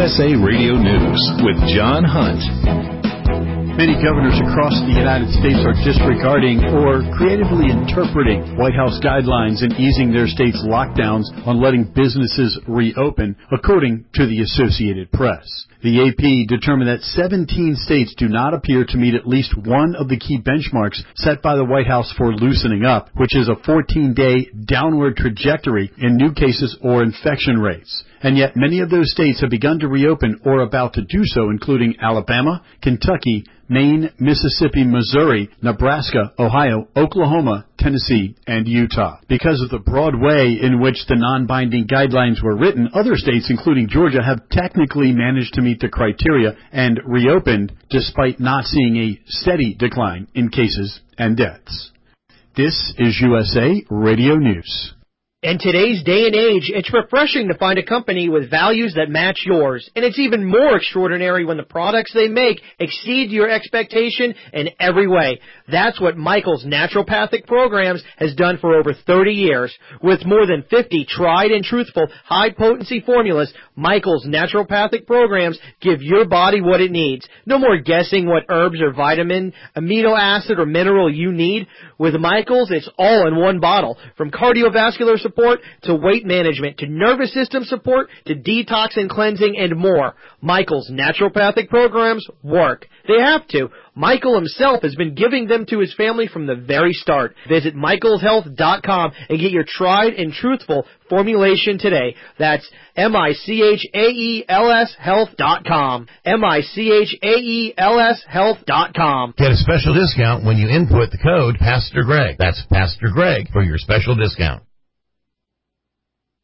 USA Radio News with John Hunt. Many governors across the United States are disregarding or creatively interpreting White House guidelines and easing their state's lockdowns on letting businesses reopen, according to the Associated Press. The AP determined that 17 states do not appear to meet at least one of the key benchmarks set by the White House for loosening up, which is a 14-day downward trajectory in new cases or infection rates. And yet many of those states have begun to reopen or about to do so, including Alabama, Kentucky, Maine, Mississippi, Missouri, Nebraska, Ohio, Oklahoma, Tennessee, and Utah. Because of the broad way in which the non-binding guidelines were written, other states, including Georgia, have technically managed to meet the criteria and reopened despite not seeing a steady decline in cases and deaths. This is USA Radio News. In today's day and age, it's refreshing to find a company with values that match yours. And it's even more extraordinary when the products they make exceed your expectation in every way. That's what Michael's Naturopathic Programs has done for over 30 years. With more than 50 tried and truthful high-potency formulas, Michael's Naturopathic Programs give your body what it needs. No more guessing what herbs or vitamin, amino acid, or mineral you need. With Michael's, it's all in one bottle. From cardiovascular support to weight management, to nervous system support, to detox and cleansing, and more. Michael's Naturopathic Programs work. They have to. Michael himself has been giving them to his family from the very start. Visit michaelshealth.com and get your tried and truthful formulation today. That's MICHAELS health.com. MICHAELS health.com. Get a special discount when you input the code Pastor Greg. That's Pastor Greg for your special discount.